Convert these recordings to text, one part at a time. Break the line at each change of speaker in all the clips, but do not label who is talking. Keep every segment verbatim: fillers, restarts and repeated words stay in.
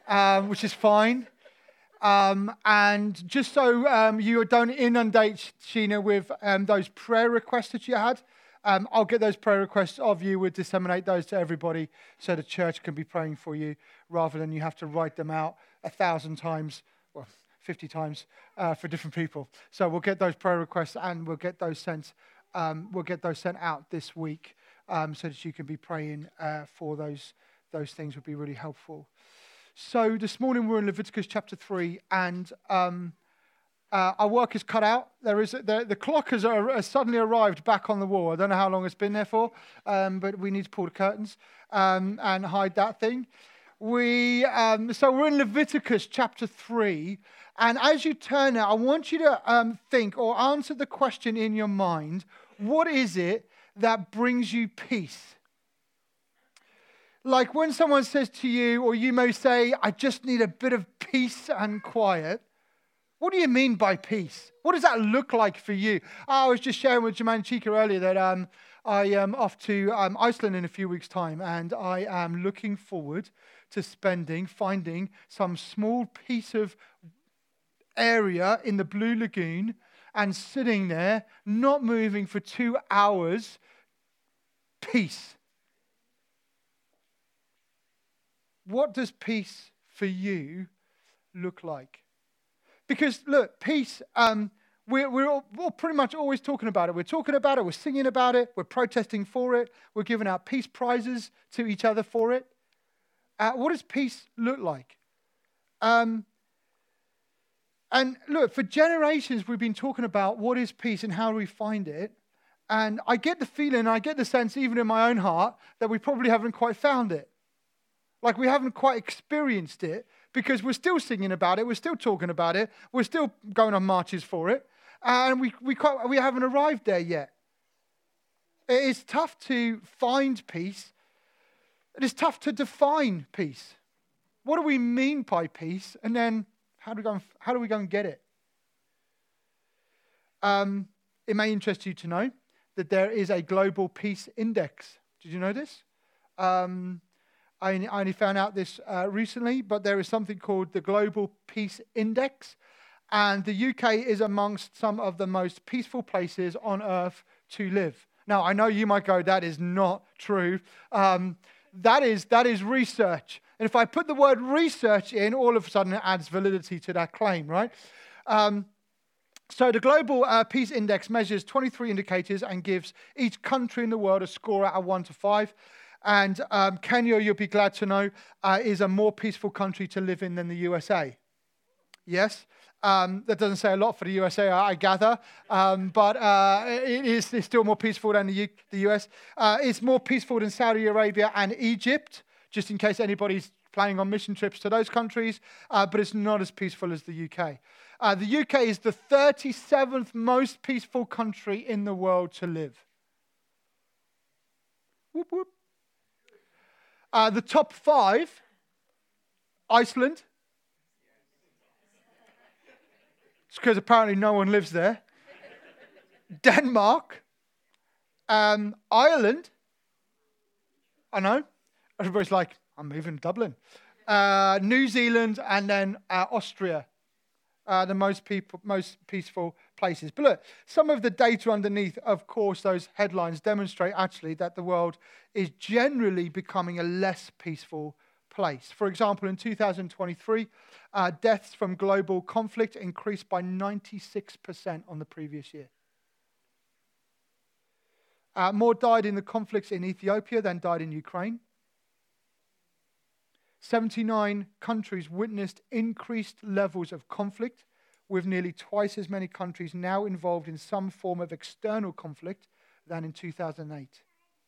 um, which is fine. Um, and just so um, you don't inundate Sheena with um, those prayer requests that you had, um, I'll get those prayer requests of you. We'll disseminate those to everybody so the church can be praying for you rather than you have to write them out a thousand times, well, fifty times uh, for different people. So we'll get those prayer requests and we'll get those sent. Um, we'll get those sent out this week um, so that you can be praying uh, for those. Those things would be really helpful. So this morning we're in Leviticus chapter three, and um, uh, our work is cut out. There is the, the clock has, uh, has suddenly arrived back on the wall. I don't know how long it's been there for, um, but we need to pull the curtains um, and hide that thing. We um, so we're in Leviticus chapter three, and as you turn it, I want you to um, think or answer the question in your mind: what is it that brings you peace? Like when someone says to you, or you may say, I just need a bit of peace and quiet. What do you mean by peace? What does that look like for you? I was just sharing with Jaman Chika earlier that um, I am off to um, Iceland in a few weeks' time, and I am looking forward to spending, finding some small piece of area in the Blue Lagoon and sitting there, not moving for two hours, peace. What does peace for you look like? Because, look, peace, um, we're, we're, all, we're pretty much always talking about it. We're talking about it, we're singing about it, we're protesting for it, we're giving out peace prizes to each other for it. Uh, what does peace look like? Um, and look, for generations we've been talking about what is peace and how do we find it. And I get the feeling, I get the sense even in my own heart that we probably haven't quite found it. Like we haven't quite experienced it because we're still singing about it, we're still talking about it, we're still going on marches for it, and we we can't, we haven't arrived there yet. It's tough to find peace. It is tough to define peace. What do we mean by peace? And then how do we go and, how do we go and get it? Um, it may interest you to know that there is a global peace index. Did you know this? Um, I only found out this uh, recently, but there is something called the Global Peace Index, and the U K is amongst some of the most peaceful places on earth to live. Now, I know you might go, that is not true. Um, that is that is research. And if I put the word research in, all of a sudden it adds validity to that claim, right? Um, so the Global uh, Peace Index measures twenty-three indicators and gives each country in the world a score out of one to five. And um, Kenya, you'll be glad to know, uh, is a more peaceful country to live in than the U S A. Yes, um, that doesn't say a lot for the U S A, I gather, um, but uh, it is it's still more peaceful than the, U- the U S. Uh, it's more peaceful than Saudi Arabia and Egypt, just in case anybody's planning on mission trips to those countries, uh, but it's not as peaceful as the U K. Uh, the U K is the thirty-seventh most peaceful country in the world to live. Whoop, whoop. Uh, the top five, Iceland. It's because apparently no one lives there. Denmark. Um, Ireland. I know. Everybody's like, I'm moving to Dublin. Uh, New Zealand and then uh, Austria. Uh, the most people, most peaceful places. But look, some of the data underneath, of course, those headlines demonstrate actually that the world is generally becoming a less peaceful place. For example, in two thousand twenty-three, uh, deaths from global conflict increased by ninety-six percent on the previous year. Uh, more died in the conflicts in Ethiopia than died in Ukraine. seventy-nine countries witnessed increased levels of conflict, with nearly twice as many countries now involved in some form of external conflict than in two thousand eight.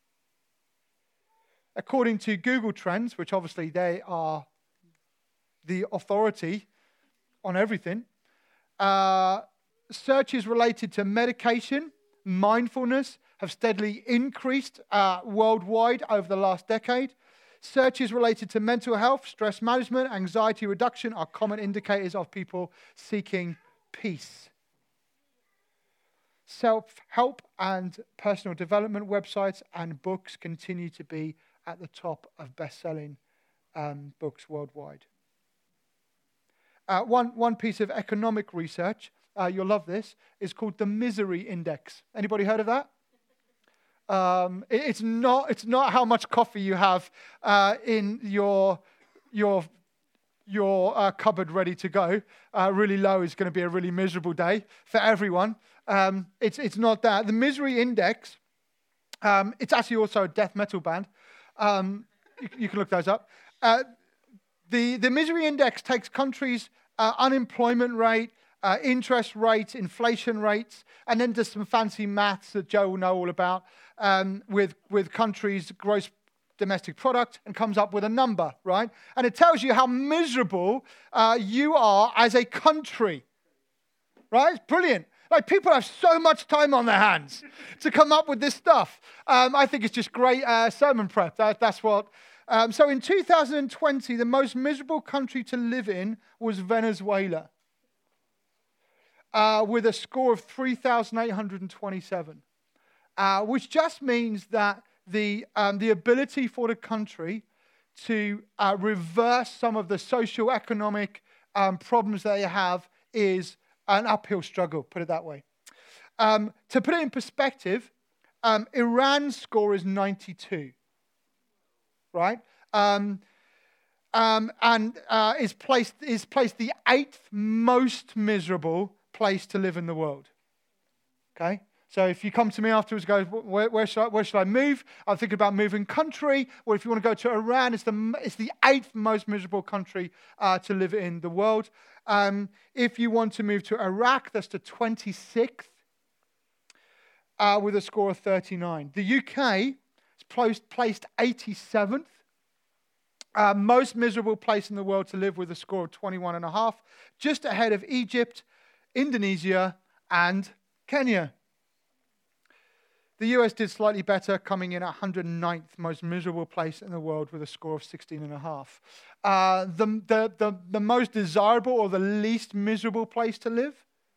According to Google Trends, which obviously they are the authority on everything, uh, searches related to medication, mindfulness have steadily increased uh, worldwide over the last decade. Searches related to mental health, stress management, anxiety reduction are common indicators of people seeking peace. Self-help and personal development websites and books continue to be at the top of best-selling um, books worldwide. Uh, one, one piece of economic research, uh, you'll love this, is called the Misery Index. Anybody heard of that? Um, it, it's not. It's not how much coffee you have uh, in your your your uh, cupboard ready to go. Uh, really low is going to be a really miserable day for everyone. Um, it's it's not that. The Misery Index. Um, it's actually also a death metal band. Um, you, you can look those up. Uh, the the Misery Index takes countries' uh, unemployment rate, uh, interest rates, inflation rates, and then does some fancy maths that Joe will know all about um, with with countries' gross domestic product, and comes up with a number, right? And it tells you how miserable uh, you are as a country, right? It's brilliant. Like, people have so much time on their hands to come up with this stuff. Um, I think it's just great uh, sermon prep. That, that's what. Um, so in two thousand twenty, the most miserable country to live in was Venezuela, uh, with a score of three thousand eight hundred twenty-seven, uh, which just means that the um, the ability for the country to uh, reverse some of the socio-economic um, problems they have is an uphill struggle, put it that way. Um, to put it in perspective, um, Iran's score is ninety-two, right? Um, um, and uh, is placed is placed the eighth most miserable place to live in the world. Okay, so if you come to me afterwards, go, where, where should I where should I move? I'm thinking about moving country. Or if you want to go to Iran, it's the it's the eighth most miserable country uh, to live in the world. Um, if you want to move to Iraq, that's the twenty-sixth, uh, with a score of thirty-nine. The U K is placed, placed eighty-seventh, uh, most miserable place in the world to live, with a score of twenty-one and a half, just ahead of Egypt, Indonesia, and Kenya. The U S did slightly better, coming in at one hundred ninth most miserable place in the world with a score of sixteen and a half. Uh, the, the, the, the most desirable or the least miserable place to live?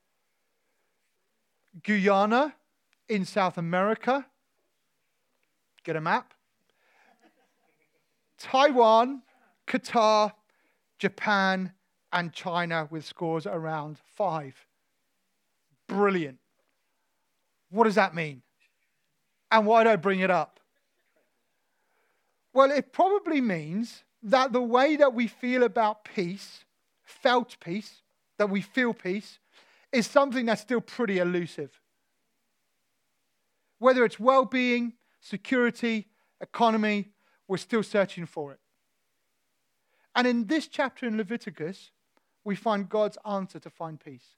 Guyana in South America. Get a map. Taiwan, Qatar, Japan, and China with scores around five. Brilliant. What does that mean? And why do I bring it up? Well, it probably means that the way that we feel about peace, felt peace, that we feel peace, is something that's still pretty elusive. Whether it's well-being, security, economy, we're still searching for it. And in this chapter in Leviticus, we find God's answer to find peace.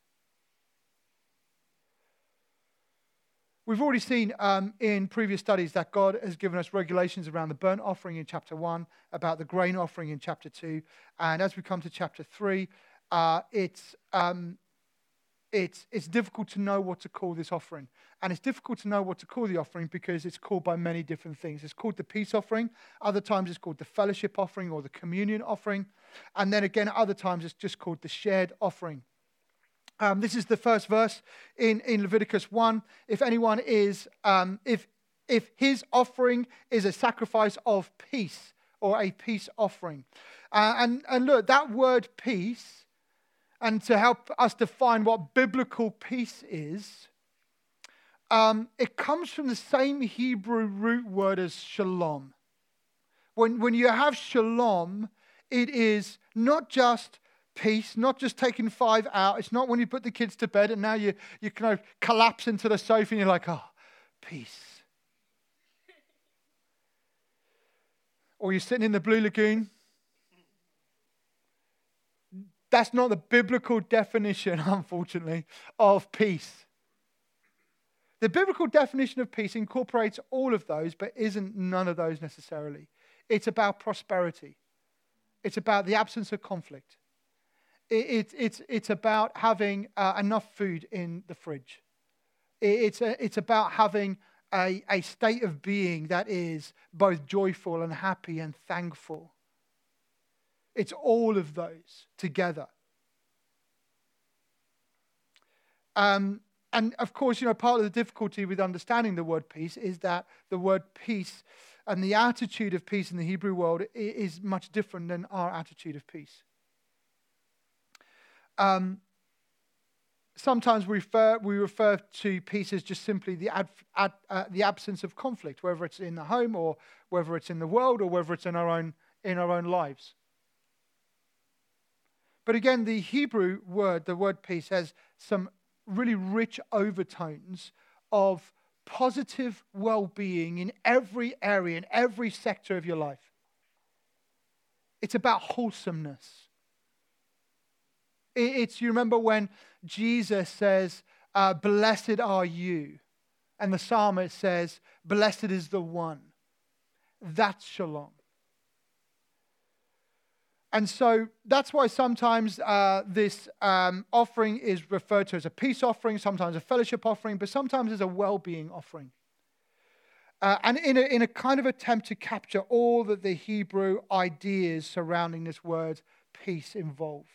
We've already seen um, in previous studies that God has given us regulations around the burnt offering in chapter one, about the grain offering in chapter two. And as we come to chapter three, uh, it's, um, it's, it's difficult to know what to call this offering. And it's difficult to know what to call the offering because it's called by many different things. It's called the peace offering. Other times it's called the fellowship offering or the communion offering. And then again, other times it's just called the shared offering. Um, this is the first verse in, in Leviticus one. If anyone is, um, if if his offering is a sacrifice of peace or a peace offering. Uh, and, and look, that word peace, and to help us define what biblical peace is, um, it comes from the same Hebrew root word as shalom. When, when you have shalom, it is not just peace, not just taking five out. It's not when you put the kids to bed and now you, you kind of collapse into the sofa and you're like, oh, peace. Or you're sitting in the Blue Lagoon. That's not the biblical definition, unfortunately, of peace. The biblical definition of peace incorporates all of those, but isn't none of those necessarily. It's about prosperity. It's about the absence of conflict. It, it, it's, it's about having uh, enough food in the fridge. It, it's, a, it's about having a, a state of being that is both joyful and happy and thankful. It's all of those together. Um, and of course, you know, part of the difficulty with understanding the word peace is that the word peace and the attitude of peace in the Hebrew world is much different than our attitude of peace. Um, sometimes we refer, we refer to peace as just simply the, ad, ad, uh, the absence of conflict, whether it's in the home or whether it's in the world or whether it's in our own, in our own lives. But again, the Hebrew word, the word peace, has some really rich overtones of positive well-being in every area, in every sector of your life. It's about wholesomeness. It's, you remember when Jesus says, uh, blessed are you, and the psalmist says, blessed is the one. That's shalom. And so that's why sometimes uh, this um, offering is referred to as a peace offering, sometimes a fellowship offering, but sometimes as a well-being offering. Uh, and in a, in a kind of attempt to capture all that the Hebrew ideas surrounding this word peace involve.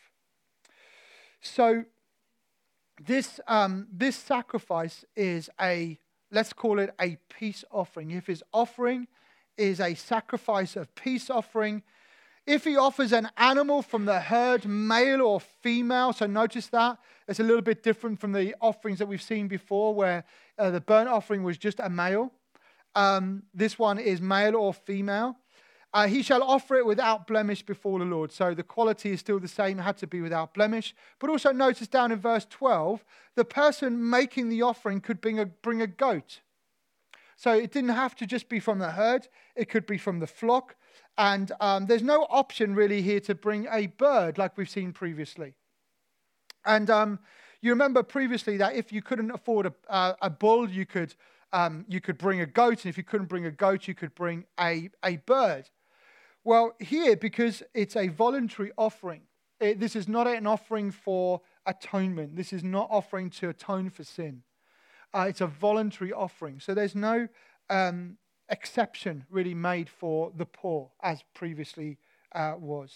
So this, um, this sacrifice is a, let's call it a peace offering. If his offering is a sacrifice of peace offering, if he offers an animal from the herd, male or female, so notice that. It's a little bit different from the offerings that we've seen before where uh, the burnt offering was just a male. Um, this one is male or female. Uh, he shall offer it without blemish before the Lord. So the quality is still the same, it had to be without blemish. But also notice down in verse twelve, the person making the offering could bring a, bring a goat. So it didn't have to just be from the herd, it could be from the flock. And um, there's no option really here to bring a bird like we've seen previously. And um, you remember previously that if you couldn't afford a, uh, a bull, you could um, you could bring a goat. And if you couldn't bring a goat, you could bring a, a bird. Well, here, because it's a voluntary offering, it, this is not an offering for atonement. This is not offering to atone for sin. Uh, it's a voluntary offering. So there's no um, exception really made for the poor as previously uh, was.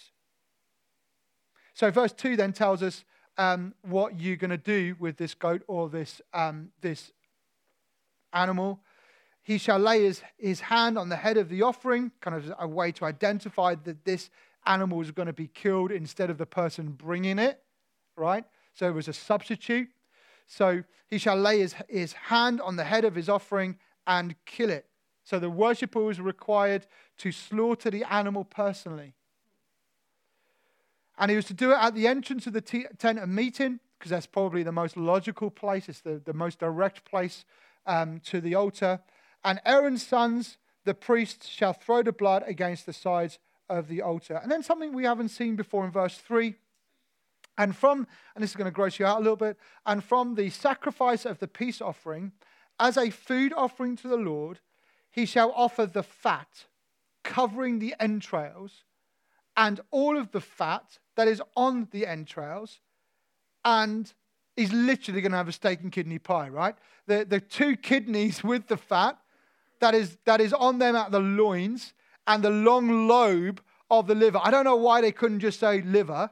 So verse two then tells us um, what you're going to do with this goat or this um, this animal. He shall lay his, his hand on the head of the offering, kind of a way to identify that this animal is going to be killed instead of the person bringing it, right? So it was a substitute. So he shall lay his, his hand on the head of his offering and kill it. So the worshipper was required to slaughter the animal personally. And he was to do it at the entrance of the t- tent of meeting, because that's probably the most logical place. It's the, the most direct place um, to the altar. And Aaron's sons, the priests, shall throw the blood against the sides of the altar. And then something we haven't seen before in verse three. And from, and this is going to gross you out a little bit, and from the sacrifice of the peace offering, as a food offering to the Lord, he shall offer the fat, covering the entrails, and all of the fat that is on the entrails, and he's literally going to have a steak and kidney pie, right? The, the two kidneys with the fat, that is, that is on them at the loins, and the long lobe of the liver. I don't know why they couldn't just say liver,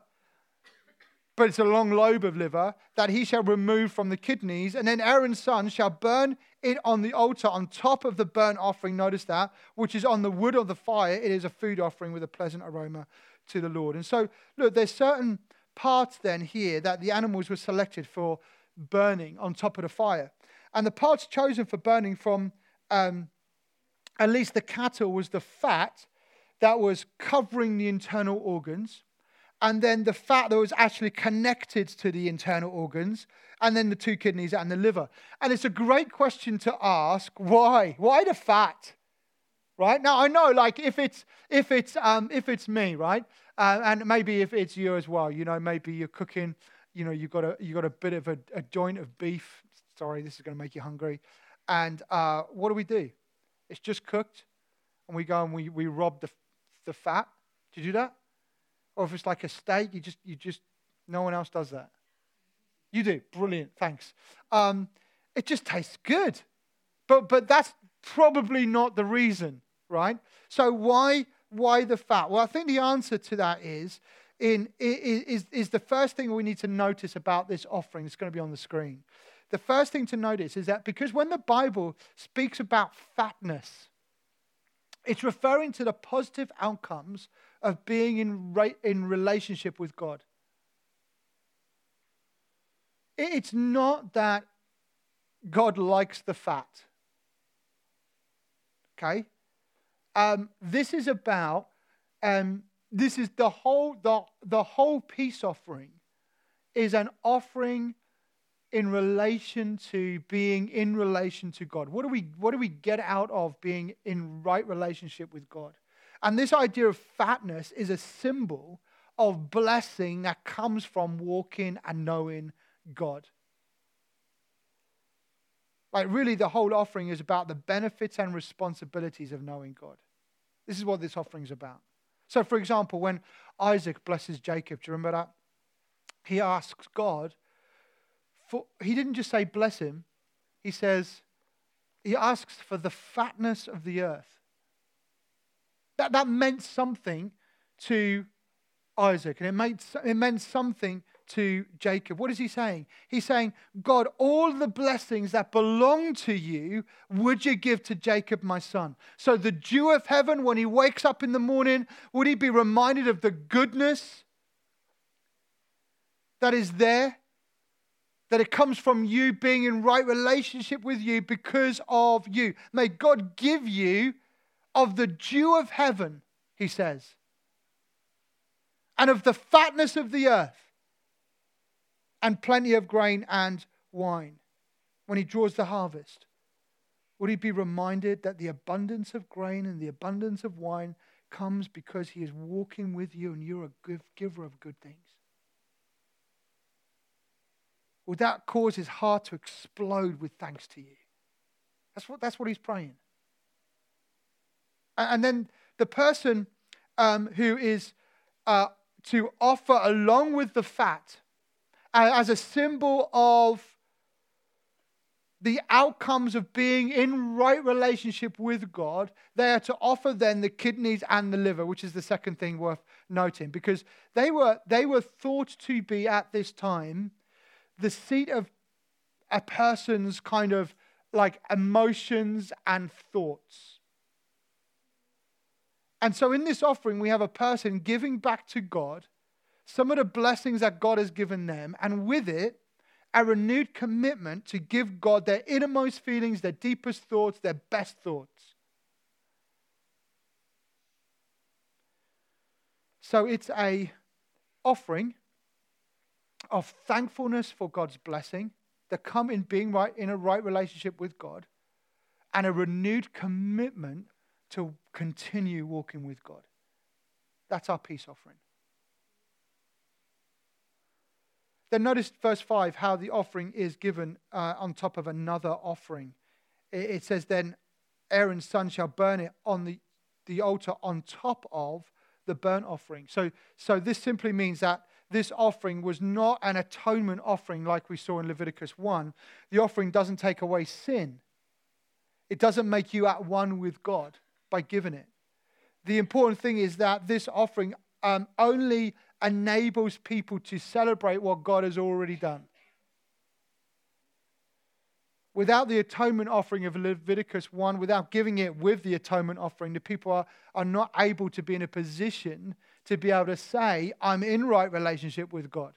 but it's a long lobe of liver that he shall remove from the kidneys. And then Aaron's son shall burn it on the altar on top of the burnt offering. Notice that, which is on the wood of the fire. It is a food offering with a pleasant aroma to the Lord. And so, look, there's certain parts then here that the animals were selected for burning on top of the fire. And the parts chosen for burning from um, at least the cattle was the fat that was covering the internal organs, and then the fat that was actually connected to the internal organs, and then the two kidneys and the liver. And it's a great question to ask, why? Why the fat? Right? Now, I know, like, if it's if it's um, if it's me, right? Uh, and maybe if it's you as well, you know, maybe you're cooking, you know, you've got a you got a bit of a, a joint of beef. Sorry, this is going to make you hungry. And uh, what do we do? It's just cooked, and we go and we we rob the the fat. Do you do that? Or if it's like a steak, you just you just no one else does that. You do. Brilliant. Thanks. Um, it just tastes good, but but that's probably not the reason, right? So why why the fat? Well, I think the answer to that is in is is the first thing we need to notice about this offering. It's going to be on the screen. The first thing to notice is that because when the Bible speaks about fatness, it's referring to the positive outcomes of being in, in relationship with God. It's not that God likes the fat. Okay? Um, this is about, um, this is the whole, the, the whole peace offering is an offering in relation to being in relation to God. What do we, what do we get out of being in right relationship with God? And this idea of fatness is a symbol of blessing that comes from walking and knowing God. Like really the whole offering is about the benefits and responsibilities of knowing God. This is what this offering is about. So for example, when Isaac blesses Jacob, do you remember that? He asks God, for, he didn't just say bless him, he says, he asks for the fatness of the earth. That, that meant something to Isaac, and it, made, it meant something to Jacob. What is he saying? He's saying, God, all the blessings that belong to you, would you give to Jacob, my son? So the dew of heaven, when he wakes up in the morning, would he be reminded of the goodness that is there? That it comes from you being in right relationship with you because of you. May God give you of the dew of heaven, he says, and of the fatness of the earth, and plenty of grain and wine. When he draws the harvest, would he be reminded that the abundance of grain and the abundance of wine comes because he is walking with you and you're a giver of good things? Would that cause his heart to explode with thanks to you? That's what, that's what he's praying. And then the person um, who is uh, to offer along with the fat uh, as a symbol of the outcomes of being in right relationship with God, they are to offer then the kidneys and the liver, which is the second thing worth noting, because they were they were thought to be at this time the seat of a person's kind of like emotions and thoughts. And so in this offering, we have a person giving back to God some of the blessings that God has given them, and with it, a renewed commitment to give God their innermost feelings, their deepest thoughts, their best thoughts. So it's a offering of thankfulness for God's blessing that come in being right in a right relationship with God, and a renewed commitment to continue walking with God. That's our peace offering. Then notice verse five, how the offering is given uh, on top of another offering. It, it says, then Aaron's son shall burn it on the, the altar on top of the burnt offering. So, so this simply means that this offering was not an atonement offering like we saw in Leviticus one. The offering doesn't take away sin. It doesn't make you at one with God by giving it. The important thing is that this offering um, only enables people to celebrate what God has already done. Without the atonement offering of Leviticus one, without giving it with the atonement offering, the people are, are not able to be in a position to be able to say, I'm in right relationship with God.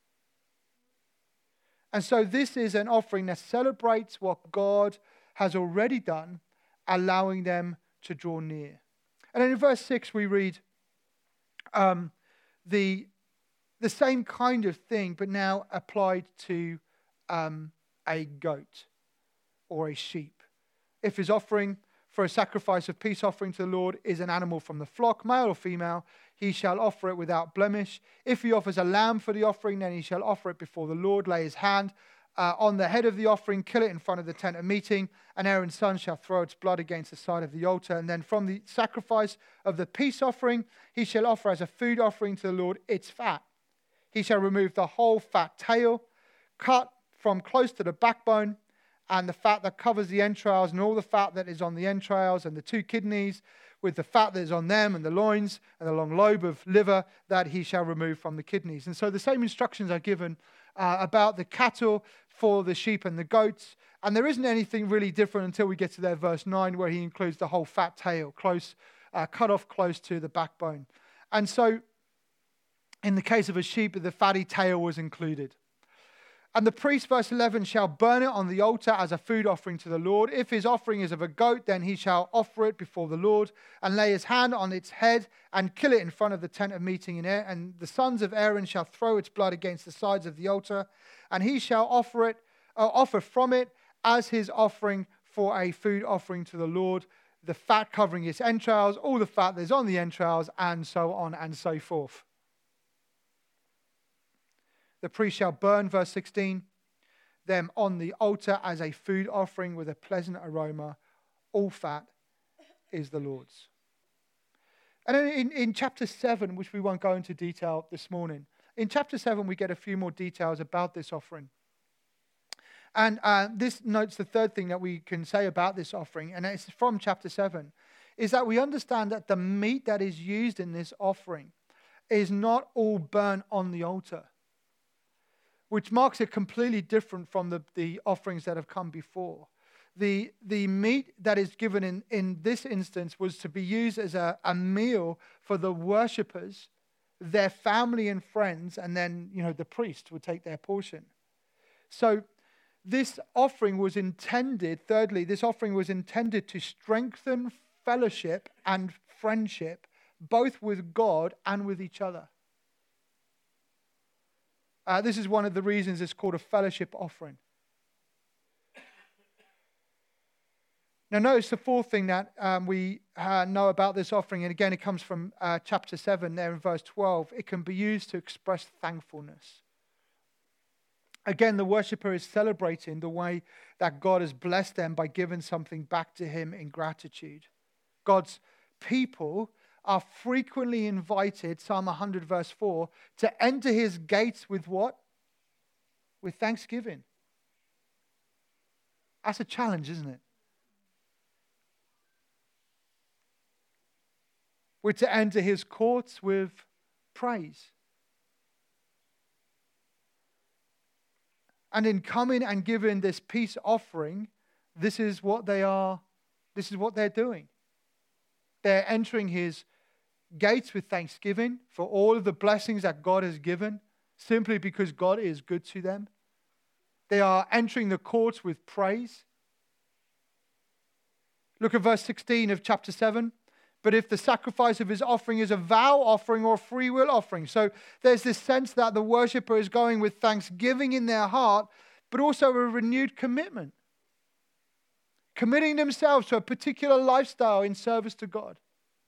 And so this is an offering that celebrates what God has already done, allowing them to draw near. And then in verse six we read um, the, the same kind of thing, but now applied to um, a goat or a sheep. If his offering for a sacrifice of peace offering to the Lord is an animal from the flock, male or female, he shall offer it without blemish. If he offers a lamb for the offering, then he shall offer it before the Lord, lay his hand uh, on the head of the offering, kill it in front of the tent of meeting, and Aaron's son shall throw its blood against the side of the altar. And then from the sacrifice of the peace offering, he shall offer as a food offering to the Lord its fat. He shall remove the whole fat tail, cut from close to the backbone, and the fat that covers the entrails, and all the fat that is on the entrails, and the two kidneys, with the fat that is on them, and the loins, and the long lobe of liver that he shall remove from the kidneys. And so the same instructions are given uh, about the cattle for the sheep and the goats. And there isn't anything really different until we get to their verse nine, where he includes the whole fat tail, close, uh, cut off close to the backbone. And so in the case of a sheep, the fatty tail was included. And the priest, verse eleven, shall burn it on the altar as a food offering to the Lord. If his offering is of a goat, then he shall offer it before the Lord and lay his hand on its head and kill it in front of the tent of meeting in air. And the sons of Aaron shall throw its blood against the sides of the altar, and he shall offer it, uh, offer from it as his offering for a food offering to the Lord, the fat covering its entrails, all the fat that is on the entrails, and so on and so forth. The priest shall burn, verse sixteen, them on the altar as a food offering with a pleasant aroma. All fat is the Lord's. And then in, in chapter seven, which we won't go into detail this morning, in chapter seven we get a few more details about this offering. And uh, this notes the third thing that we can say about this offering, and it's from chapter seven, is that we understand that the meat that is used in this offering is not all burnt on the altar, which marks it completely different from the, the offerings that have come before. The, the meat that is given in, in this instance was to be used as a, a meal for the worshippers, their family and friends, and then, you know, the priest would take their portion. So this offering was intended, thirdly, this offering was intended to strengthen fellowship and friendship, both with God and with each other. Uh, this is one of the reasons it's called a fellowship offering. Now notice the fourth thing that um, we uh, know about this offering, and again it comes from uh, chapter seven there in verse twelve. It can be used to express thankfulness. Again, the worshipper is celebrating the way that God has blessed them by giving something back to him in gratitude. God's people are frequently invited, Psalm one hundred verse four, to enter his gates with what? With thanksgiving. That's a challenge, isn't it? We're to enter his courts with praise. And in coming and giving this peace offering, this is what they are, this is what they're doing. They're entering his gates with thanksgiving for all of the blessings that God has given, simply because God is good to them. They are entering the courts with praise. Look at verse sixteen of chapter seven. But if the sacrifice of his offering is a vow offering or a free will offering. So there's this sense that the worshipper is going with thanksgiving in their heart, but also a renewed commitment. Committing themselves to a particular lifestyle in service to God.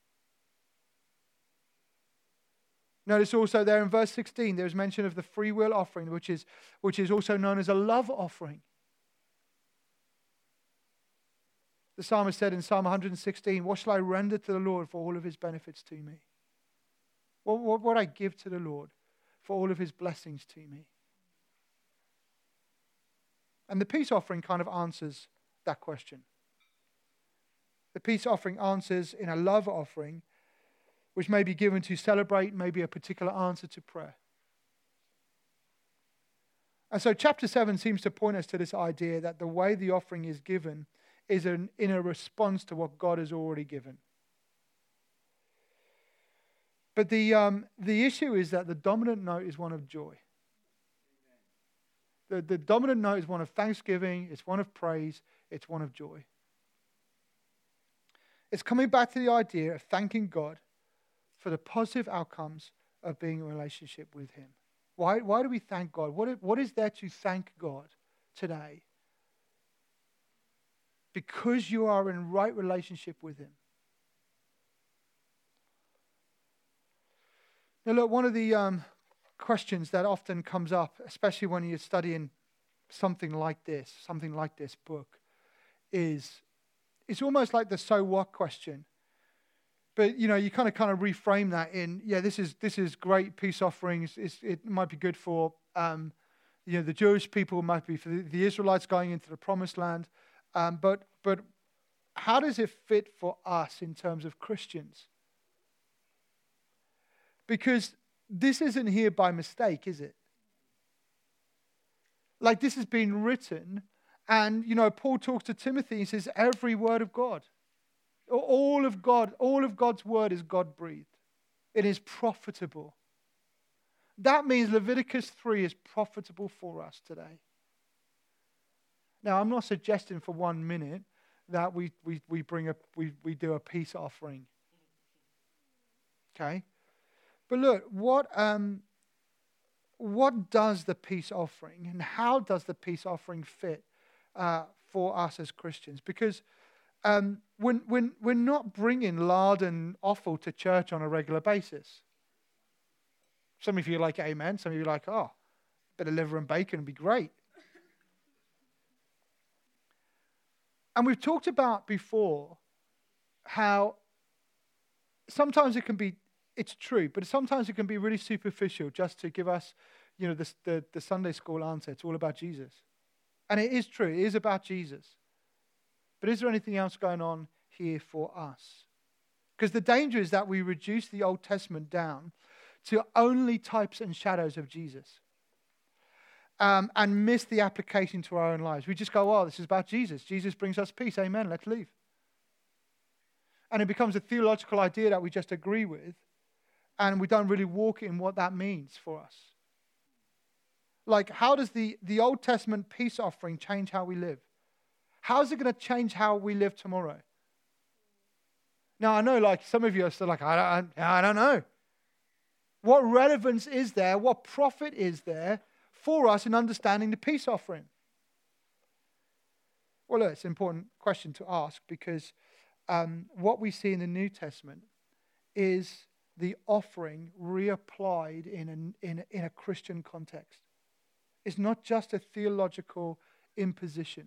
Notice also there in verse sixteen, there's mention of the free will offering, which is, which is also known as a love offering. The psalmist said in Psalm one hundred sixteen, what shall I render to the Lord for all of his benefits to me? What, what would I give to the Lord for all of his blessings to me? And the peace offering kind of answers that question. The peace offering answers in a love offering, which may be given to celebrate maybe a particular answer to prayer. And so chapter seven seems to point us to this idea that the way the offering is given is an, in a response to what God has already given. But the, um, the issue is that the dominant note is one of joy. The, the dominant note is one of thanksgiving, it's one of praise, it's one of joy. It's coming back to the idea of thanking God for the positive outcomes of being in a relationship with him. Why, why do we thank God? What, what is there to thank God today? Because you are in right relationship with him. Now look, one of the um, questions that often comes up, especially when you're studying something like this, something like this book, is it's almost like the so what question. But, you know, you kind of kind of reframe that in, yeah, this is this is great peace offerings. It's, it might be good for, um, you know, the Jewish people, it might be for the, the Israelites going into the promised land. Um, but but how does it fit for us in terms of Christians? Because this isn't here by mistake, is it? Like this has been written, and you know, Paul talks to Timothy, he says, every word of God. All of God, all of God's word is God-breathed. It is profitable. that means Leviticus three is profitable for us today. Now, I'm not suggesting for one minute that we we, we bring a we, we do a peace offering. Okay? But look, what um what does the peace offering and how does the peace offering fit uh, for us as Christians? Because um, when, when, we're not bringing lard and offal to church on a regular basis. Some of you are like, amen. Some of you are like, oh, a bit of liver and bacon would be great. And we've talked about before how sometimes it can be, it's true, but sometimes it can be really superficial just to give us, you know, the, the, the Sunday school answer. It's all about Jesus. And it is true. It is about Jesus. But is there anything else going on here for us? Because the danger is that we reduce the Old Testament down to only types and shadows of Jesus. Um, and miss the application to our own lives. We just go, oh, this is about Jesus. Jesus brings us peace. Amen. Let's leave. And it becomes a theological idea that we just agree with. And we don't really walk in what that means for us. Like, how does the, the Old Testament peace offering change how we live? How is it going to change how we live tomorrow? Now, I know, like, some of you are still like, I don't, I don't know. What relevance is there? What profit is there for us in understanding the peace offering? Well, look, it's an important question to ask because um, what we see in the New Testament is the offering reapplied in a, in, a, in a Christian context. It's not just a theological imposition.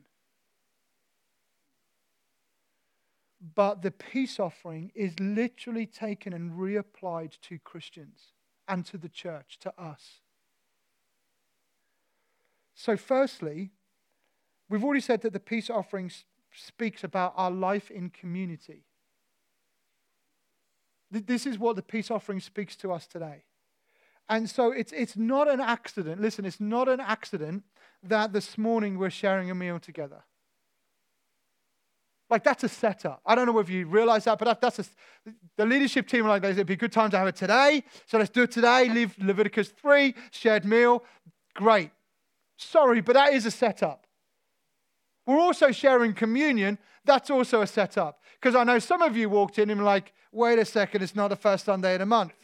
But the peace offering is literally taken and reapplied to Christians and to the church, to us. So firstly, we've already said that the peace offering speaks about our life in community. This is what the peace offering speaks to us today. And so it's it's not an accident. Listen, it's not an accident that this morning we're sharing a meal together. Like, that's a setup. I don't know if you realize that, but that, that's a, the leadership team are like, it'd be a good time to have it today. So let's do it today. Leave Leviticus three, shared meal. Great. Sorry, but that is a setup. We're also sharing communion. That's also a setup. Because I know some of you walked in and were like, wait a second, it's not the first Sunday of the month.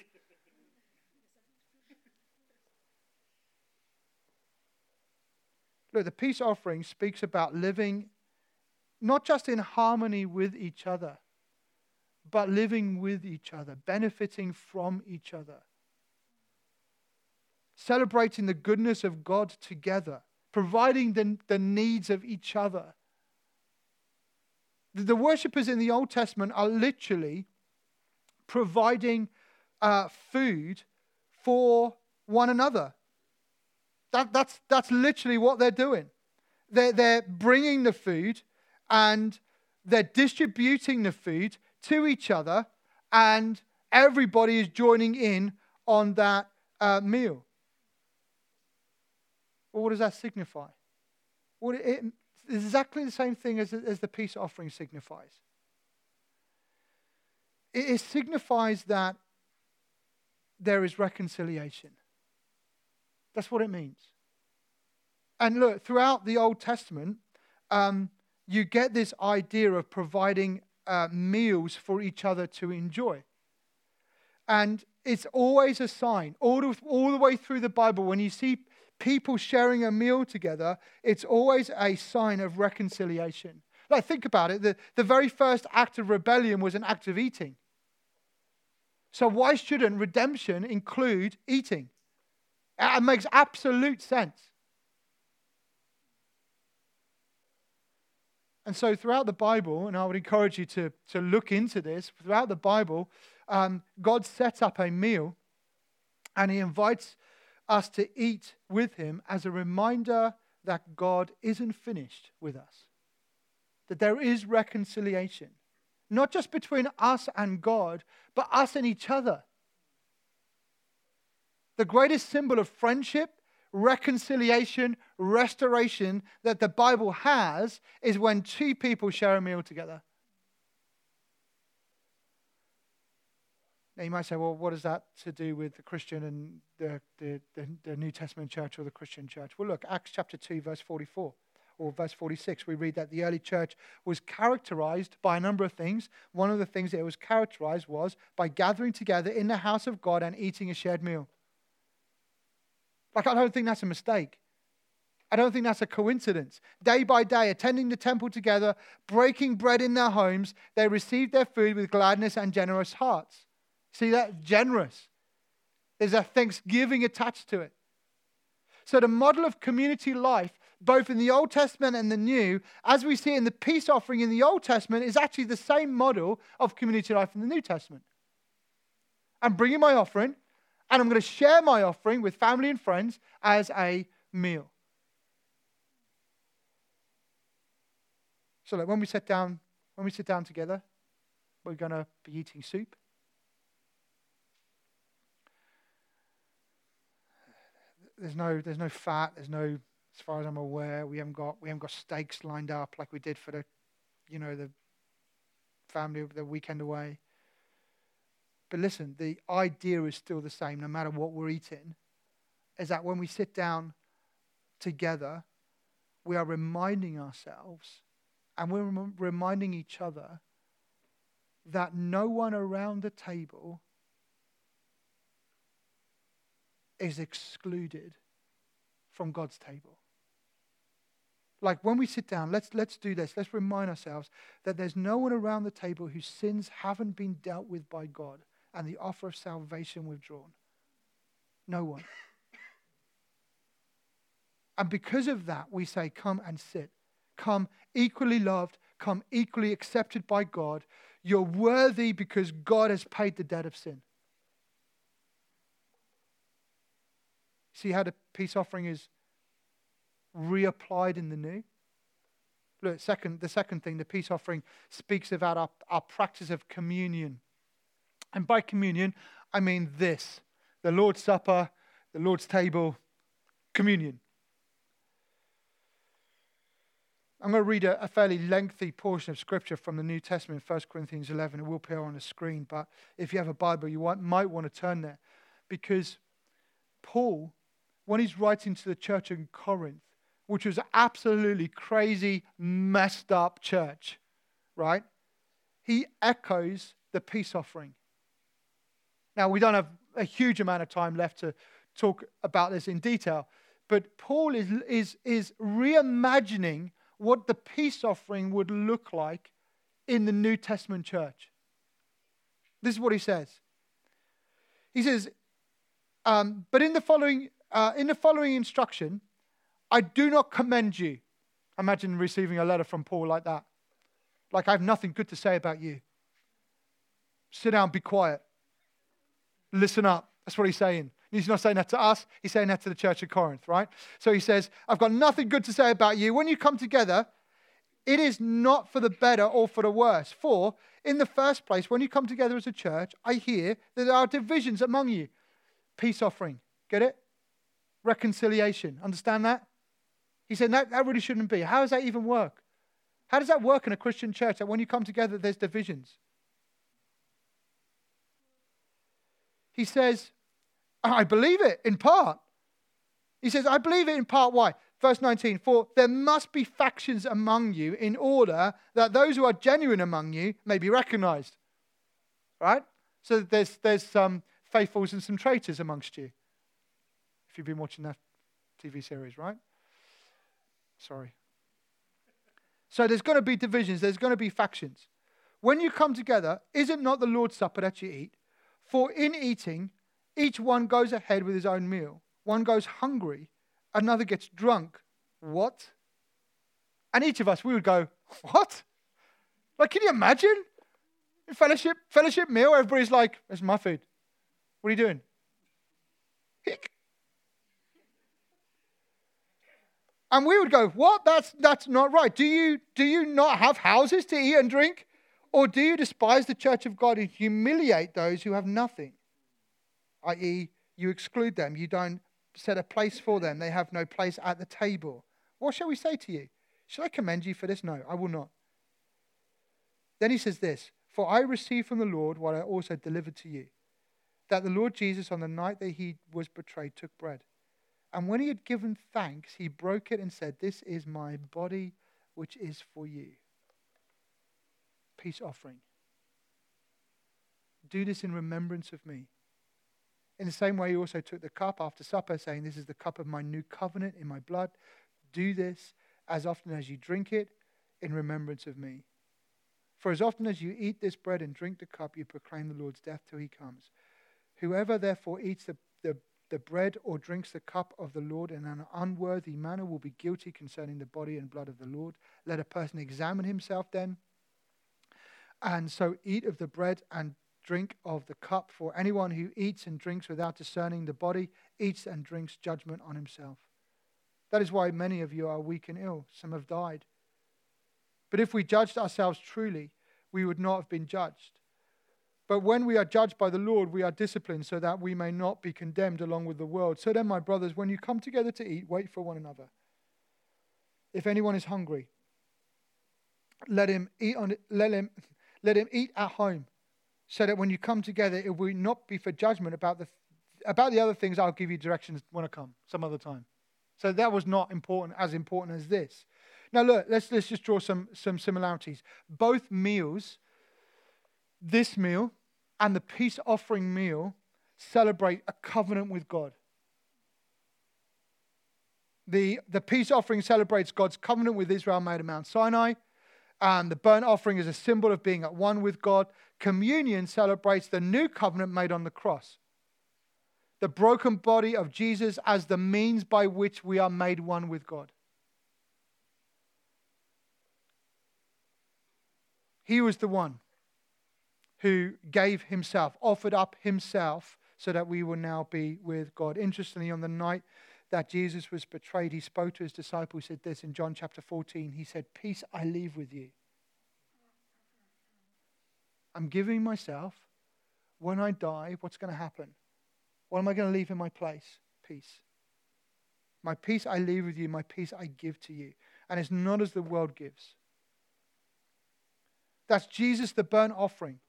Look, the peace offering speaks about living not just in harmony with each other, but living with each other, benefiting from each other. Celebrating the goodness of God together, providing the, the needs of each other. The, the worshippers in the Old Testament are literally providing uh, food for one another. That, that's, that's literally what they're doing. They're, they're bringing the food and they're distributing the food to each other, and everybody is joining in on that uh, meal. Well, what does that signify? Well, it, it's exactly the same thing as, as the peace offering signifies. It, it signifies that there is reconciliation. That's what it means. And look, throughout the Old Testament, um, you get this idea of providing uh, meals for each other to enjoy. And it's always a sign, all the, all the way through the Bible, when you see people sharing a meal together, it's always a sign of reconciliation. Like, think about it. The, the very first act of rebellion was an act of eating. So why shouldn't redemption include eating? It makes absolute sense. And so throughout the Bible, and I would encourage you to, to look into this, throughout the Bible, um, God sets up a meal and he invites us to eat with him as a reminder that God isn't finished with us. That there is reconciliation. Not just between us and God, but us and each other. The greatest symbol of friendship, reconciliation, restoration that the Bible has is when two people share a meal together. Now you might say, well, what is that to do with the Christian and the, the, the, the New Testament church or the Christian church? Well, look, Acts chapter two, verse forty-four. Or verse forty-six, we read that the early church was characterized by a number of things. One of the things that it was characterized was by gathering together in the house of God and eating a shared meal. Like, I don't think that's a mistake. I don't think that's a coincidence. Day by day, attending the temple together, breaking bread in their homes, they received their food with gladness and generous hearts. See that? Generous. There's a thanksgiving attached to it. So the model of community life, both in the Old Testament and the New, as we see in the peace offering in the Old Testament, is actually the same model of community life in the New Testament. I'm bringing my offering, and I'm going to share my offering with family and friends as a meal. So like when we sit down, when we sit down together, we're going to be eating soup. There's no, there's no fat. There's no, as far as I'm aware, we haven't got, we haven't got steaks lined up like we did for the, you know, the family the weekend away. But listen, the idea is still the same, no matter what we're eating. Is that when we sit down together, we are reminding ourselves, and we're rem- reminding each other that no one around the table is excluded from God's table. Like when we sit down, let's let's do this. Let's remind ourselves that there's no one around the table whose sins haven't been dealt with by God and the offer of salvation withdrawn. No one. And because of that, we say, come and sit. Come equally loved. Come equally accepted by God. You're worthy because God has paid the debt of sin. See how the peace offering is reapplied in the new? Look, second, the second thing, the peace offering speaks about our, our practice of communion. And by communion, I mean this. The Lord's Supper, the Lord's table, communion. I'm going to read a, a fairly lengthy portion of Scripture from the New Testament, First Corinthians eleven. It will appear on the screen, but if you have a Bible, you want, might want to turn there. Because Paul, when he's writing to the church in Corinth, which was an absolutely crazy, messed up church, right? He echoes the peace offering. Now, we don't have a huge amount of time left to talk about this in detail, but Paul is, is, is reimagining what the peace offering would look like in the New Testament church. This is what he says. He says, um, but in the following uh, in the following instruction, I do not commend you. Imagine receiving a letter from Paul like that. Like, I have nothing good to say about you. Sit down, be quiet. Listen up. That's what he's saying. He's not saying that to us. He's saying that to the church of Corinth, right? So he says, I've got nothing good to say about you. When you come together, it is not for the better or for the worse. For, in the first place, when you come together as a church, I hear that there are divisions among you. Peace offering. Get it? Reconciliation. Understand that? He said that, that really shouldn't be. How does that even work? How does that work in a Christian church, that when you come together, there's divisions? He says, I believe it in part. He says, I believe it in part. Why? Verse nineteen, for there must be factions among you in order that those who are genuine among you may be recognized. Right? So there's, there's some faithfuls and some traitors amongst you. If you've been watching that T V series, right? Sorry. So there's going to be divisions. There's going to be factions. When you come together, is it not the Lord's Supper that you eat? For in eating, each one goes ahead with his own meal. One goes hungry, another gets drunk. What? And each of us, we would go, what? Like, can you imagine? In fellowship, fellowship meal, everybody's like, that's my food. What are you doing? Hick. And we would go, what? That's that's not right. Do you do you not have houses to eat and drink? Or do you despise the church of God and humiliate those who have nothing? that is, you exclude them. You don't set a place for them. They have no place at the table. What shall we say to you? Shall I commend you for this? No, I will not. Then he says this, for I received from the Lord what I also delivered to you. that the Lord Jesus, on the night that he was betrayed, took bread. And when he had given thanks, he broke it and said, "This is my body, which is for you." Peace offering. Do this in remembrance of me. In the same way, he also took the cup after supper, saying, "This is the cup of my new covenant in my blood. Do this as often as you drink it in remembrance of me. For as often as you eat this bread and drink the cup, you proclaim the Lord's death till he comes. Whoever therefore eats the, the, the bread or drinks the cup of the Lord in an unworthy manner will be guilty concerning the body and blood of the Lord. Let a person examine himself then, and so eat of the bread and drink of the cup. For anyone who eats and drinks without discerning the body eats and drinks judgment on himself. That is why many of you are weak and ill. Some have died. But if we judged ourselves truly, we would not have been judged. But when we are judged by the Lord, we are disciplined so that we may not be condemned along with the world. So then, my brothers, when you come together to eat, wait for one another. If anyone is hungry, let him eat on let him let him eat at home, so that when you come together, it will not be for judgment. About the about the other things, I'll give you directions when I come some other time. So that was not important, as important as this. Now look, let's let's just draw some some similarities. Both meals, this meal and the peace offering meal, celebrate a covenant with God. The, the peace offering celebrates God's covenant with Israel made at Mount Sinai. And the burnt offering is a symbol of being at one with God. Communion celebrates the new covenant made on the cross. The broken body of Jesus as the means by which we are made one with God. He was the one who gave himself, offered up himself so that we will now be with God. Interestingly, on the night that Jesus was betrayed, he spoke to his disciples, said this in John chapter fourteen. He said, "Peace I leave with you. I'm giving myself. When I die, what's going to happen? What am I going to leave in my place? Peace. My peace I leave with you, my peace I give to you. And it's not as the world gives." That's Jesus, the burnt offering.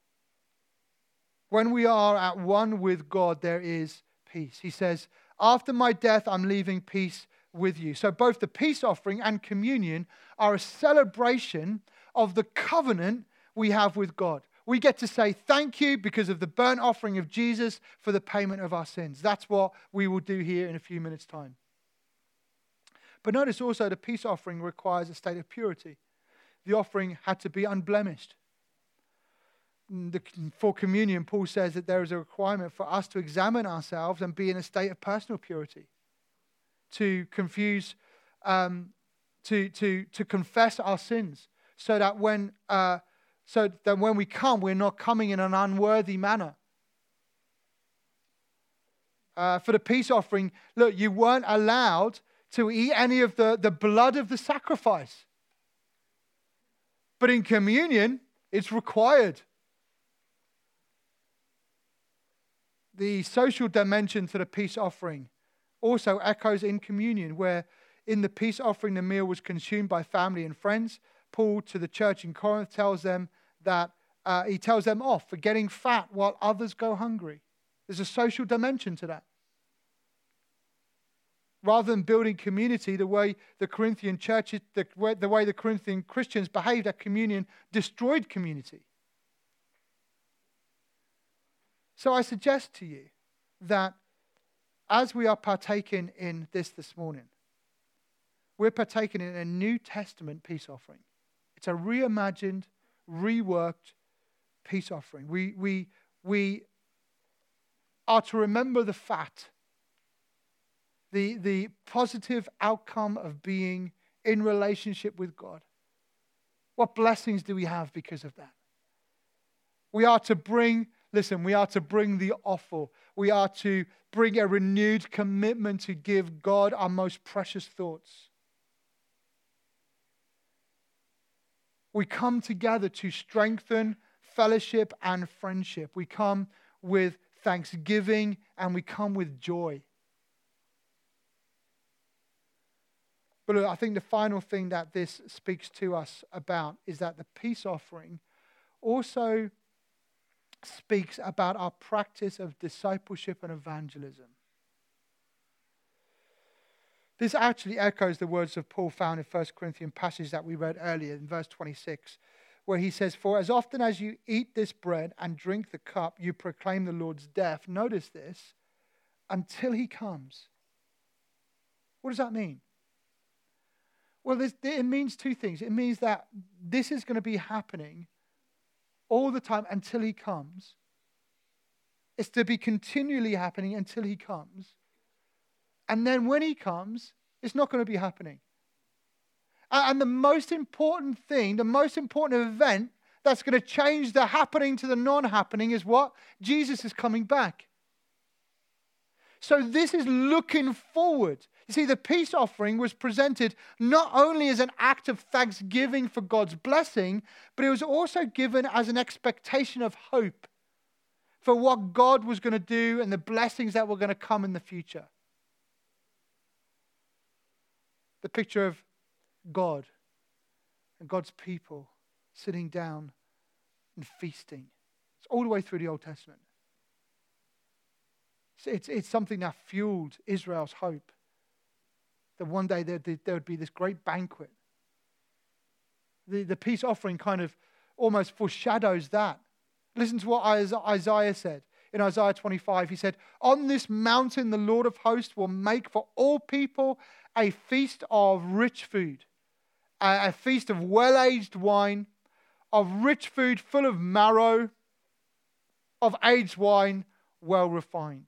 When we are at one with God, there is peace. He says, "After my death, I'm leaving peace with you." So both the peace offering and communion are a celebration of the covenant we have with God. We get to say thank you because of the burnt offering of Jesus for the payment of our sins. That's what we will do here in a few minutes' time. But notice also the peace offering requires a state of purity. The offering had to be unblemished. The, for communion, Paul says that there is a requirement for us to examine ourselves and be in a state of personal purity. To confuse, um, to, to, to confess our sins so that when uh, so that when we come, we're not coming in an unworthy manner. Uh, for the peace offering, look, you weren't allowed to eat any of the, the blood of the sacrifice. But in communion, it's required. The social dimension to the peace offering also echoes in communion, where in the peace offering, the meal was consumed by family and friends. Paul to the church in Corinth tells them that uh, he tells them off for getting fat while others go hungry. There's a social dimension to that. Rather than building community, the way the Corinthian church, the, the way the Corinthian Christians behaved at communion destroyed community. So I suggest to you that as we are partaking in this this morning, we're partaking in a New Testament peace offering. It's a reimagined, reworked peace offering. We, we, we are to remember the fact, the, the positive outcome of being in relationship with God. What blessings do we have because of that? We are to bring, listen, we are to bring the offal. We are to bring a renewed commitment to give God our most precious thoughts. We come together to strengthen fellowship and friendship. We come with thanksgiving and we come with joy. But look, I think the final thing that this speaks to us about is that the peace offering also speaks about our practice of discipleship and evangelism. This actually echoes the words of Paul found in First Corinthians passage that we read earlier in verse twenty-six, where he says, "For as often as you eat this bread and drink the cup, you proclaim the Lord's death." Notice this, until he comes. What does that mean? Well, this, it means two things. It means that this is going to be happening all the time until he comes. It's to be continually happening until he comes. And then when he comes, it's not going to be happening. And the most important thing, the most important event that's going to change the happening to the non-happening is what? Jesus is coming back. So this is looking forward. You see, the peace offering was presented not only as an act of thanksgiving for God's blessing, but it was also given as an expectation of hope for what God was going to do and the blessings that were going to come in the future. The picture of God and God's people sitting down and feasting. It's all the way through the Old Testament. It's, it's something that fueled Israel's hope. That one day there, there would be this great banquet. The, the peace offering kind of almost foreshadows that. Listen to what Isaiah said. In Isaiah twenty-five, he said, "On this mountain the Lord of hosts will make for all people a feast of rich food, a, a feast of well-aged wine, of rich food full of marrow, of aged wine well refined."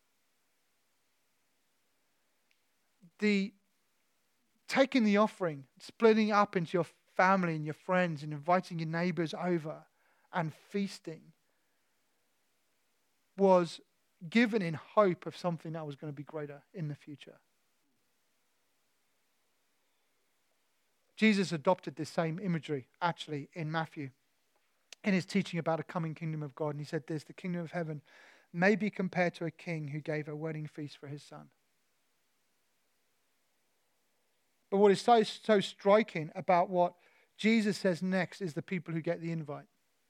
The taking the offering, splitting up into your family and your friends and inviting your neighbors over and feasting was given in hope of something that was going to be greater in the future. Jesus adopted this same imagery, actually, in Matthew, in his teaching about a coming kingdom of God. And he said this, "The kingdom of heaven may be compared to a king who gave a wedding feast for his son." But what is so, so striking about what Jesus says next is the people who get the invite.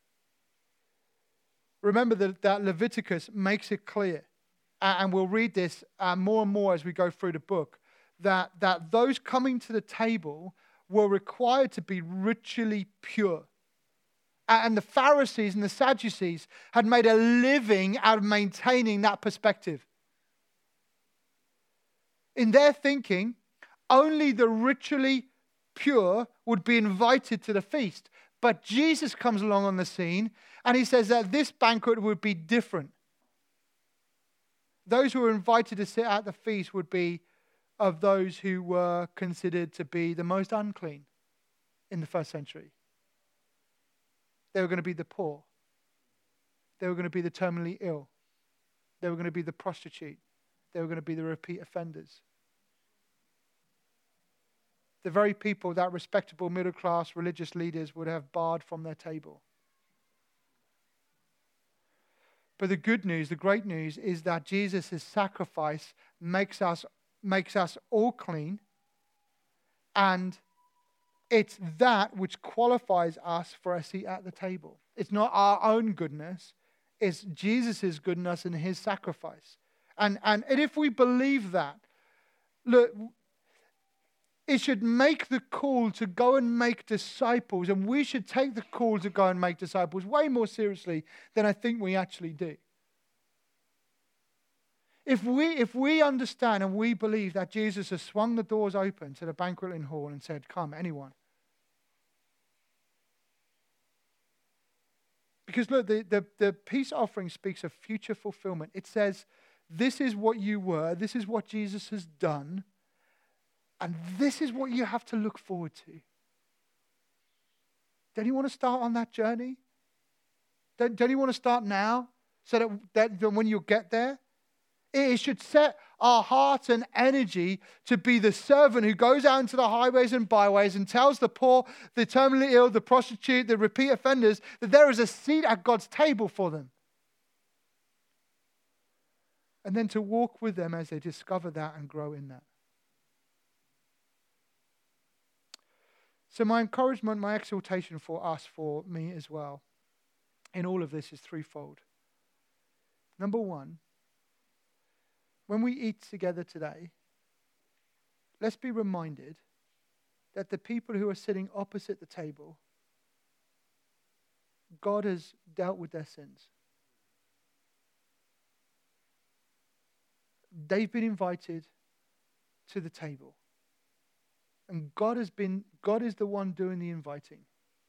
Remember that, that Leviticus makes it clear, and we'll read this uh, more and more as we go through the book, that, that those coming to the table were required to be ritually pure. And the Pharisees and the Sadducees had made a living out of maintaining that perspective. In their thinking, only the ritually pure would be invited to the feast. But Jesus comes along on the scene and he says that this banquet would be different. Those who were invited to sit at the feast would be of those who were considered to be the most unclean in the first century. They were going to be the poor. They were going to be the terminally ill. They were going to be the prostitute. They were going to be the repeat offenders. The very people that respectable middle-class religious leaders would have barred from their table. But the good news, the great news, is that Jesus' sacrifice makes us, makes us all clean, and it's that which qualifies us for a seat at the table. It's not our own goodness, it's Jesus' goodness and his sacrifice. And, and, and if we believe that, look, it should make the call to go and make disciples, and we should take the call to go and make disciples way more seriously than I think we actually do. If we, if we understand and we believe that Jesus has swung the doors open to the banqueting hall and said, "Come, anyone." Because look, the, the, the peace offering speaks of future fulfillment. It says, this is what you were, this is what Jesus has done, and this is what you have to look forward to. Don't you want to start on that journey? Don't, don't you want to start now so that, that, that when you get there, it should set our heart and energy to be the servant who goes out into the highways and byways and tells the poor, the terminally ill, the prostitute, the repeat offenders that there is a seat at God's table for them. And then to walk with them as they discover that and grow in that. So my encouragement, my exhortation for us, for me as well, in all of this is threefold. Number one, when we eat together today, let's be reminded that the people who are sitting opposite the table, God has dealt with their sins. They've been invited to the table. And God has been, God is the one doing the inviting.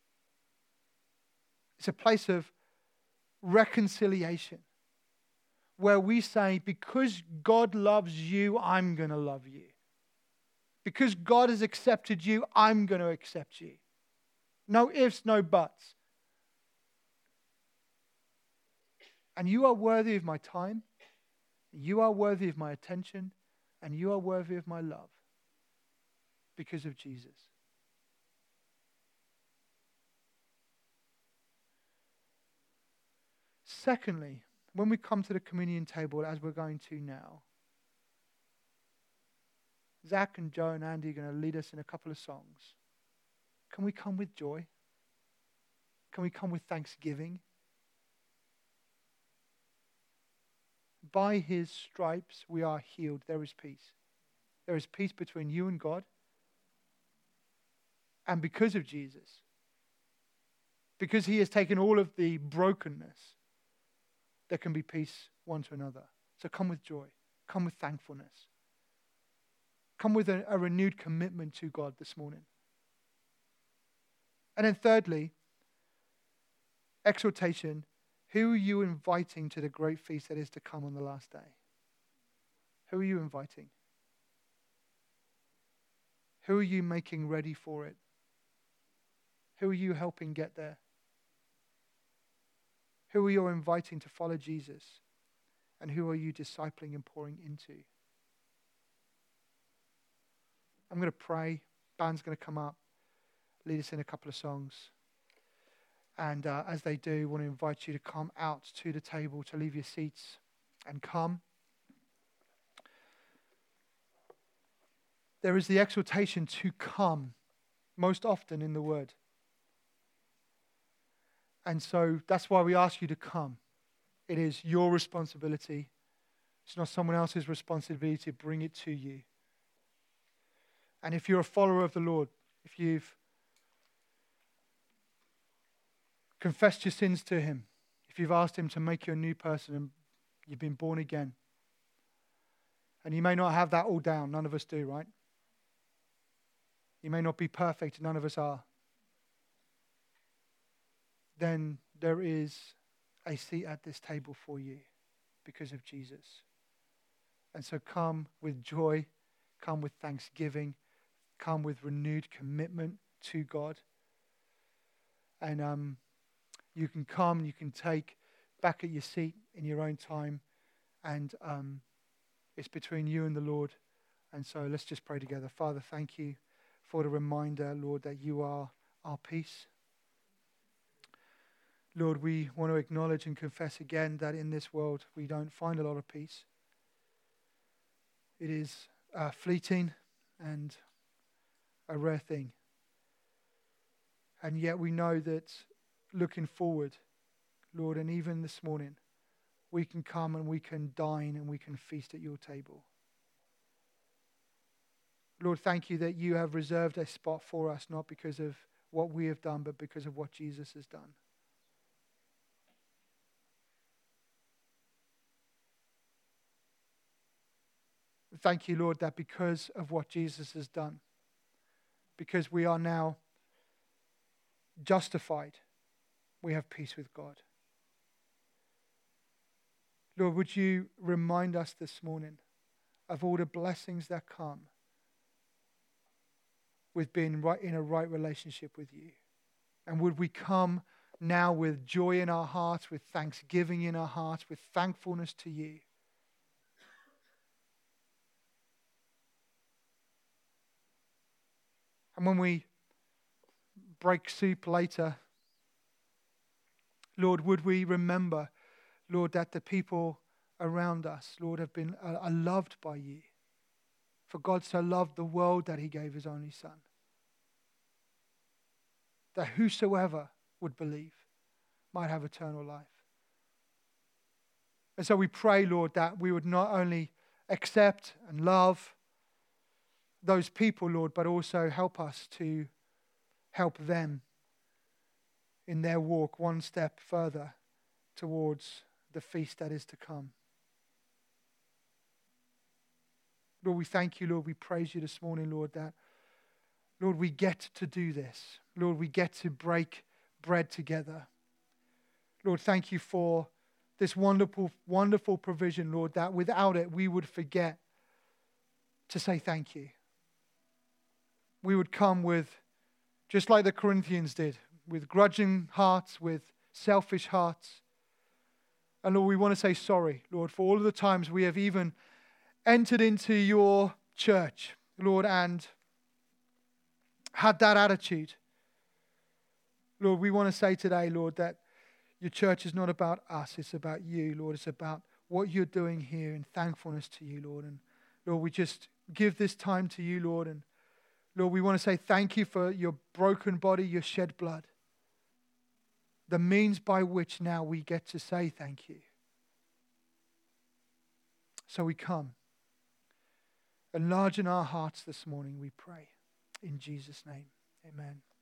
It's a place of reconciliation where we say, because God loves you, I'm going to love you. Because God has accepted you, I'm going to accept you. No ifs, no buts. And you are worthy of my time. You are worthy of my attention. And you are worthy of my love. Because of Jesus. Secondly, when we come to the communion table, as we're going to now, Zach and Joe and Andy are going to lead us in a couple of songs. Can we come with joy? Can we come with thanksgiving? By his stripes we are healed. There is peace. There is peace between you and God. And because of Jesus, because he has taken all of the brokenness, there can be peace one to another. So come with joy. Come with thankfulness. Come with a, a renewed commitment to God this morning. And then thirdly, exhortation. Who are you inviting to the great feast that is to come on the last day? Who are you inviting? Who are you making ready for it? Who are you helping get there? Who are you inviting to follow Jesus? And who are you discipling and pouring into? I'm going to pray. Band's going to come up, lead us in a couple of songs. And uh, as they do, I want to invite you to come out to the table, to leave your seats and come. There is the exhortation to come most often in the Word. And so that's why we ask you to come. It is your responsibility. It's not someone else's responsibility to bring it to you. And if you're a follower of the Lord, if you've confessed your sins to him, if you've asked him to make you a new person and you've been born again, and you may not have that all down, none of us do, right? You may not be perfect, none of us are. Then there is a seat at this table for you because of Jesus. And so come with joy, come with thanksgiving, come with renewed commitment to God. And um, you can come, you can take back at your seat in your own time. And um, it's between you and the Lord. And so let's just pray together. Father, thank you for the reminder, Lord, that you are our peace. Lord, we want to acknowledge and confess again that in this world we don't find a lot of peace. It is uh, fleeting and a rare thing. And yet we know that looking forward, Lord, and even this morning, we can come and we can dine and we can feast at your table. Lord, thank you that you have reserved a spot for us, not because of what we have done, but because of what Jesus has done. Thank you, Lord, that because of what Jesus has done, because we are now justified, we have peace with God. Lord, would you remind us this morning of all the blessings that come with being right in a right relationship with you? And would we come now with joy in our hearts, with thanksgiving in our hearts, with thankfulness to you? And when we break soup later, Lord, would we remember, Lord, that the people around us, Lord, have been uh, are loved by you. For God so loved the world that he gave his only Son, that whosoever would believe might have eternal life. And so we pray, Lord, that we would not only accept and love those people, Lord, but also help us to help them in their walk one step further towards the feast that is to come. Lord, we thank you, Lord. We praise you this morning, Lord, that, Lord, we get to do this. Lord, we get to break bread together. Lord, thank you for this wonderful, wonderful provision, Lord, that without it we would forget to say thank you. We would come with, just like the Corinthians did, with grudging hearts, with selfish hearts. And Lord, we want to say sorry, Lord, for all of the times we have even entered into your church, Lord, and had that attitude. Lord, we want to say today, Lord, that your church is not about us, it's about you, Lord. It's about what you're doing here in thankfulness to you, Lord. And Lord, we just give this time to you, Lord. And Lord, we want to say thank you for your broken body, your shed blood. The means by which now we get to say thank you. So we come. Enlarge in our hearts this morning, we pray. In Jesus' name, amen.